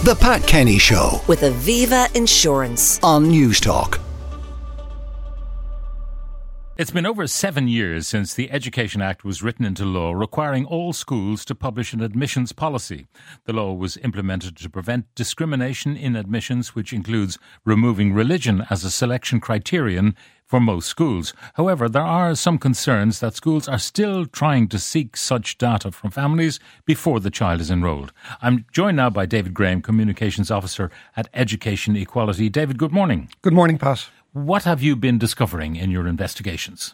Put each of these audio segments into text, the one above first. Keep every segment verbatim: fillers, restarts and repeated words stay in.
The Pat Kenny Show with Aviva Insurance on Newstalk. It's been over seven years since the Education Act was written into law, requiring all schools to publish an admissions policy. The law was implemented to prevent discrimination in admissions, which includes removing religion as a selection criterion for most schools. However, there are some concerns that schools are still trying to seek such data from families before the child is enrolled. I'm joined now by David Graham, Communications Officer at Education Equality. David, good morning. Good morning, Pat. What have you been discovering in your investigations?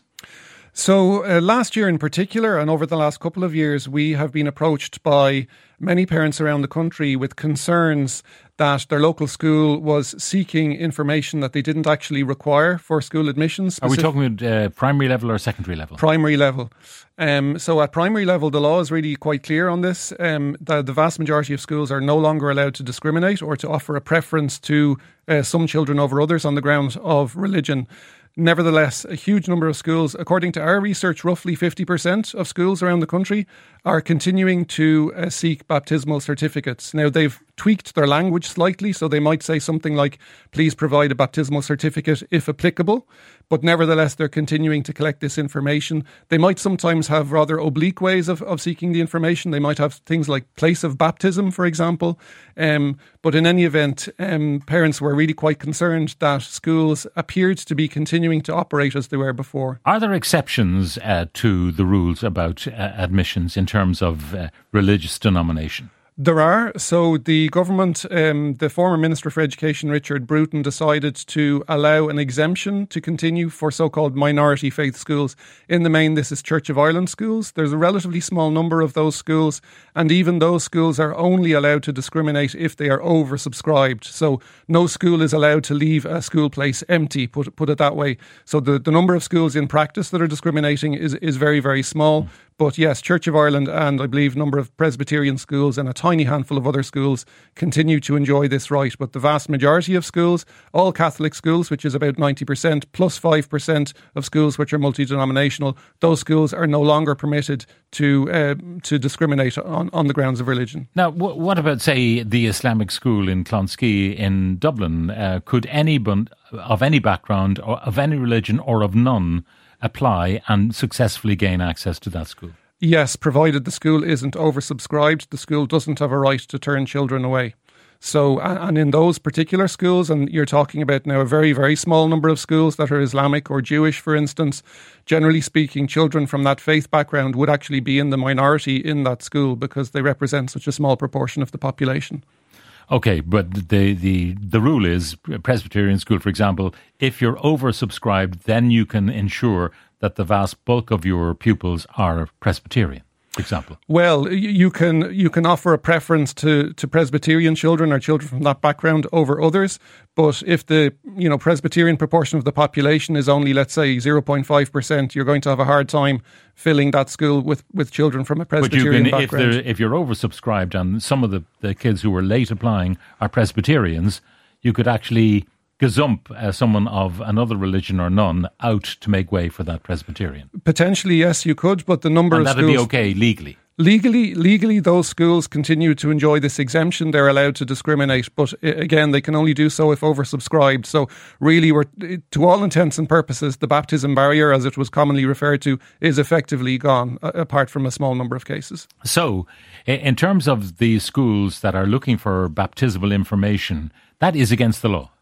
So uh, last year in particular, and over the last couple of years, we have been approached by many parents around the country with concerns that their local school was seeking information that they didn't actually require for school admissions. Are we talking about uh, primary level or secondary level? Primary level. Um, so at primary level, the law is really quite clear on this. Um, the, the vast majority of schools are no longer allowed to discriminate or to offer a preference to uh, some children over others on the ground of religion. Nevertheless, a huge number of schools, according to our research, roughly fifty percent of schools around the country are continuing to uh, seek baptismal certificates. Now, they've tweaked their language slightly, so they might say something like, please provide a baptismal certificate if applicable. But nevertheless, they're continuing to collect this information. They might sometimes have rather oblique ways of, of seeking the information. They might have things like place of baptism, for example. Um, but in any event, um, parents were really quite concerned that schools appeared to be continuing to operate as they were before. Are there exceptions uh, to the rules about uh, admissions in terms of uh, religious denomination? There are. So the government, um, the former Minister for Education, Richard Bruton, decided to allow an exemption to continue for so-called minority faith schools. In the main, this is Church of Ireland schools. There's a relatively small number of those schools, and even those schools are only allowed to discriminate if they are oversubscribed. So no school is allowed to leave a school place empty, put, put it that way. So the, the number of schools in practice that are discriminating is, is very, very small. Mm. But yes, Church of Ireland and I believe a number of Presbyterian schools and a tiny handful of other schools continue to enjoy this right. But the vast majority of schools, all Catholic schools, which is about ninety percent, plus five percent of schools which are multi-denominational, those schools are no longer permitted to uh, to discriminate on, on the grounds of religion. Now, w- what about, say, the Islamic school in Clonskea in Dublin? Uh, could anyone of any background, or of any religion or of none, apply and successfully gain access to that school? Yes, provided the school isn't oversubscribed, the school doesn't have a right to turn children away. So, and in those particular schools, and you're talking about now a very, very small number of schools that are Islamic or Jewish, for instance, generally speaking, children from that faith background would actually be in the minority in that school because they represent such a small proportion of the population. Okay, but the, the the rule is, Presbyterian school, for example, if you're oversubscribed, then you can ensure that the vast bulk of your pupils are Presbyterian, for example. Well, you can you can offer a preference to, to Presbyterian children or children from that background over others. But if the you know Presbyterian proportion of the population is only, let's say, zero point five percent, you're going to have a hard time filling that school with, with children from a Presbyterian but you can, background. If, if you're oversubscribed and some of the, the kids who were late applying are Presbyterians, you could actually gazump uh, someone of another religion or none out to make way for that Presbyterian. Potentially, yes, you could, but the number and of schools... schools... And that'd be okay legally? Legally, legally, those schools continue to enjoy this exemption. They're allowed to discriminate, but again, they can only do so if oversubscribed. So really, we're, to all intents and purposes, the baptism barrier, as it was commonly referred to, is effectively gone, apart from a small number of cases. So, in terms of the schools that are looking for baptismal information, that is against the law?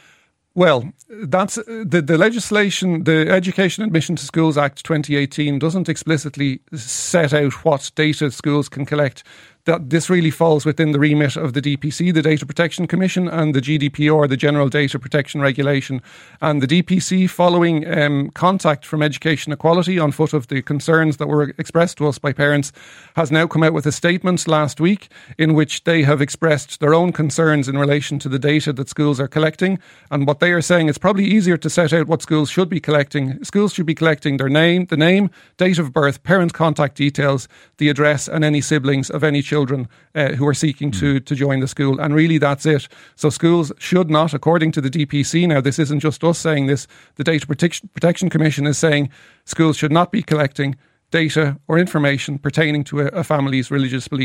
Well, that's the, the legislation, the Education Admission to Schools Act twenty eighteen doesn't explicitly set out what data schools can collect. That this really falls within the remit of the D P C, the Data Protection Commission, and the G D P R, the General Data Protection Regulation. And the D P C, following um, contact from Education Equality on foot of the concerns that were expressed to us by parents, has now come out with a statement last week in which they have expressed their own concerns in relation to the data that schools are collecting. And what they are saying, it's probably easier to set out what schools should be collecting. Schools should be collecting their name, the name, date of birth, parent contact details, the address, and any siblings of any children uh, who are seeking mm. to, to join the school. And really, that's it. So schools should not, according to the D P C, now this isn't just us saying this, the Data Protection, Protection Commission is saying schools should not be collecting data or information pertaining to a, a family's religious beliefs.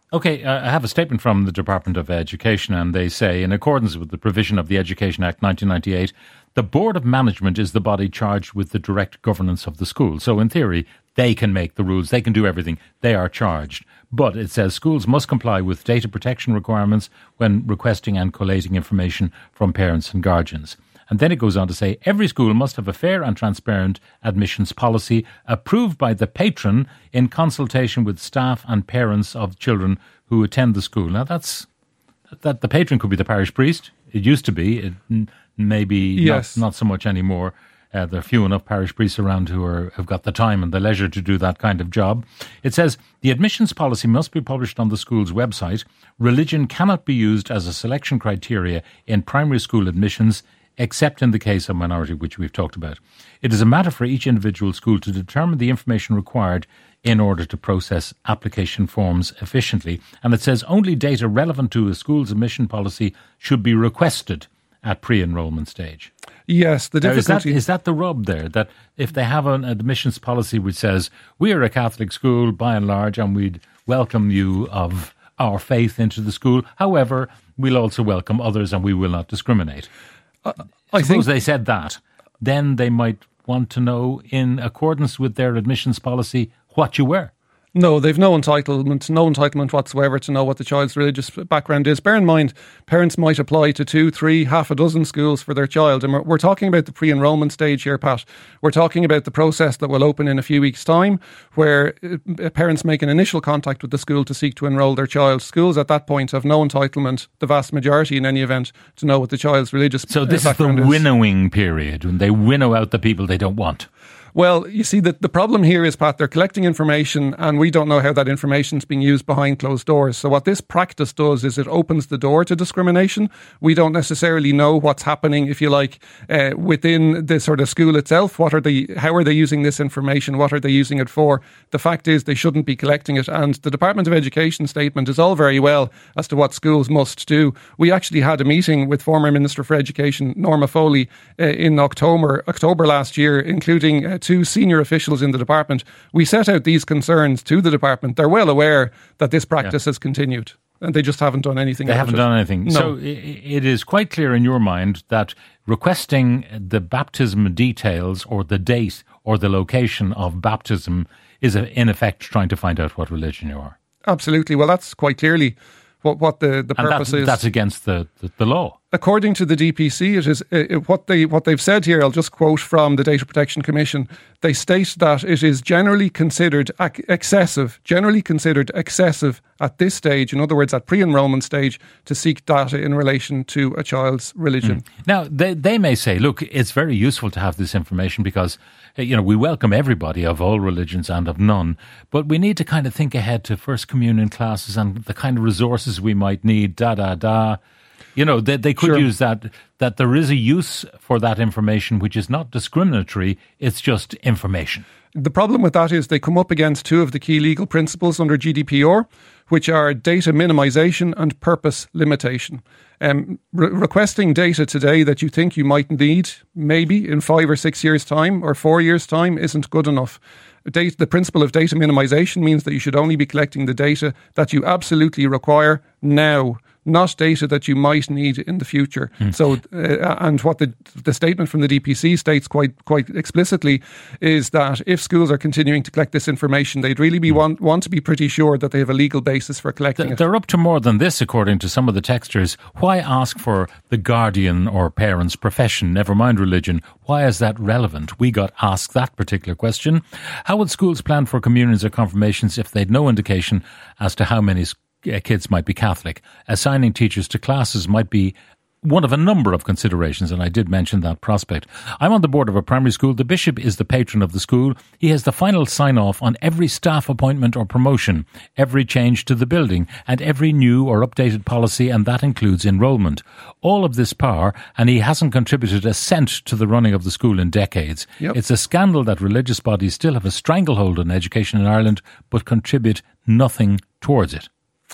Okay, uh, I have a statement from the Department of Education, and they say, in accordance with the provision of the Education Act nineteen ninety-eight, the Board of Management is the body charged with the direct governance of the school. So in theory, they can make the rules, they can do everything, they are charged. But it says schools must comply with data protection requirements when requesting and collating information from parents and guardians. And then it goes on to say, every school must have a fair and transparent admissions policy approved by the patron in consultation with staff and parents of children who attend the school. Now, that's that the patron could be the parish priest. It used to be. It maybe yes. not, not so much anymore. Uh, there are few enough parish priests around who are, have got the time and the leisure to do that kind of job. It says the admissions policy must be published on the school's website. Religion cannot be used as a selection criteria in primary school admissions, except in the case of minority, which we've talked about. It is a matter for each individual school to determine the information required in order to process application forms efficiently. And it says only data relevant to a school's admission policy should be requested at pre-enrollment stage. Yes, the difficulty... Now, is, that, is that the rub there, that if they have an admissions policy which says, we are a Catholic school by and large and we'd welcome you of our faith into the school, however, we'll also welcome others and we will not discriminate. Uh, I Suppose think they said that, then they might want to know, in accordance with their admissions policy, what you were. No, they've no entitlement, no entitlement whatsoever to know what the child's religious background is. Bear in mind, parents might apply to two, three, half a dozen schools for their child. And we're, we're talking about the pre-enrollment stage here, Pat. We're talking about the process that will open in a few weeks' time, where uh, parents make an initial contact with the school to seek to enrol their child. Schools at that point have no entitlement, the vast majority in any event, to know what the child's religious so background is. So this is the winnowing period, when they winnow out the people they don't want. Well, you see, the, the problem here is, Pat, they're collecting information and we don't know how that information is being used behind closed doors. So what this practice does is it opens the door to discrimination. We don't necessarily know what's happening, if you like, uh, within the sort of school itself. What are they, how are they using this information? What are they using it for? The fact is they shouldn't be collecting it. And the Department of Education statement is all very well as to what schools must do. We actually had a meeting with former Minister for Education, Norma Foley, uh, in October, October last year, including uh, two senior officials in the department. We set out these concerns to the department. They're well aware that this practice yeah. has continued and they just haven't done anything. They haven't it. done anything. No. So it is quite clear in your mind that requesting the baptism details or the date or the location of baptism is in effect trying to find out what religion you are. Absolutely. Well, that's quite clearly what, what the, the purpose that, is. That's against the, the, the law. According to the D P C, it is uh, what they what they've said here. I'll just quote from the Data Protection Commission. They state that it is generally considered ac- excessive, generally considered excessive at this stage. In other words, at pre-enrollment stage, to seek data in relation to a child's religion. Mm. Now, they they may say, look, it's very useful to have this information because you know we welcome everybody of all religions and of none, but we need to kind of think ahead to First Communion classes and the kind of resources we might need. Da da da. You know, they, they could sure. use that, that there is a use for that information which is not discriminatory, it's just information. The problem with that is they come up against two of the key legal principles under G D P R, which are data minimisation and purpose limitation. Um, re- requesting data today that you think you might need, maybe in five or six years' time or four years' time, isn't good enough. Data, the principle of data minimisation means that you should only be collecting the data that you absolutely require now, not data that you might need in the future. Mm. So, uh, and what the the statement from the D P C states quite quite explicitly is that if schools are continuing to collect this information, they'd really be mm. want, want to be pretty sure that they have a legal basis for collecting Th- it. They're up to more than this, according to some of the texters. Why ask for the guardian or parent's profession, never mind religion? Why is that relevant? We got asked that particular question. How would schools plan for communions or confirmations if they'd no indication as to how many schools kids might be Catholic? Assigning teachers to classes might be one of a number of considerations, and I did mention that prospect. I'm on the board of a primary school. The bishop is the patron of the school. He has the final sign-off on every staff appointment or promotion, every change to the building, and every new or updated policy, and that includes enrolment. All of this power, and he hasn't contributed a cent to the running of the school in decades. Yep. It's a scandal that religious bodies still have a stranglehold on education in Ireland, but contribute nothing towards it.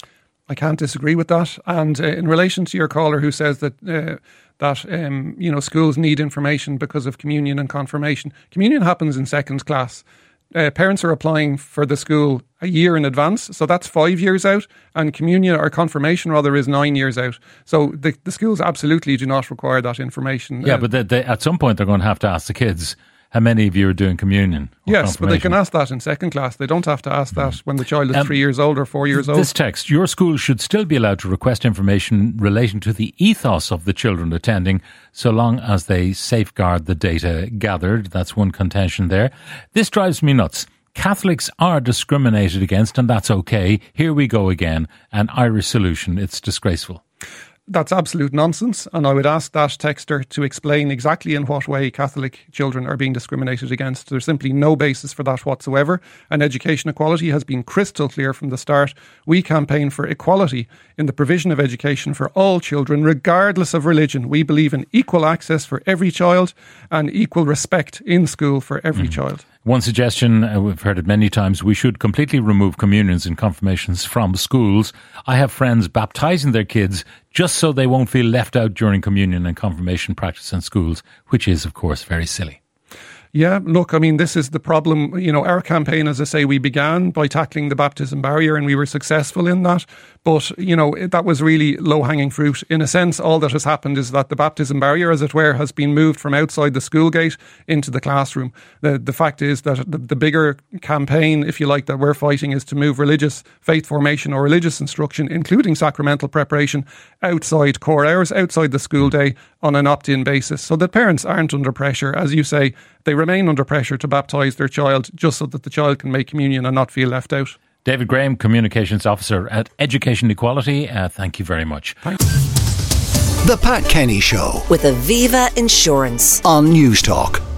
I can't disagree with that. And uh, in relation to your caller who says that uh, that um, you know schools need information because of communion and confirmation, communion happens in second class. uh, parents are applying for the school a year in advance, so that's five years out, and communion or confirmation rather is nine years out. So the, the schools absolutely do not require that information. Yeah, uh, but they, they, at some point they're going to have to ask the kids, how many of you are doing communion? Yes, but they can ask that in second class. They don't have to ask that when the child is Um, three years old or four years old. This text, your school should still be allowed to request information relating to the ethos of the children attending, so long as they safeguard the data gathered. That's one contention there. This drives me nuts. Catholics are discriminated against, and that's okay. Here we go again. An Irish solution. It's disgraceful. That's absolute nonsense, and I would ask that texter to explain exactly in what way Catholic children are being discriminated against. There's simply no basis for that whatsoever, and Education Equality has been crystal clear from the start. We campaign for equality in the provision of education for all children, regardless of religion. We believe in equal access for every child and equal respect in school for every mm. child. One suggestion, uh, we've heard it many times, we should completely remove communions and confirmations from schools. I have friends baptising their kids just so they won't feel left out during communion and confirmation practice in schools, which is, of course, very silly. Yeah, look, I mean, this is the problem. You know, our campaign, as I say, we began by tackling the baptism barrier and we were successful in that. But, you know, that was really low-hanging fruit. In a sense, all that has happened is that the baptism barrier, as it were, has been moved from outside the school gate into the classroom. The the fact is that the, the bigger campaign, if you like, that we're fighting is to move religious faith formation or religious instruction, including sacramental preparation, outside core hours, outside the school day on an opt-in basis, so that parents aren't under pressure. As you say, they remain under pressure to baptise their child just so that the child can make communion and not feel left out. David Graham, Communications Officer at Education Equality, uh, thank you very much. Thanks. The Pat Kenny Show with Aviva Insurance on News Talk.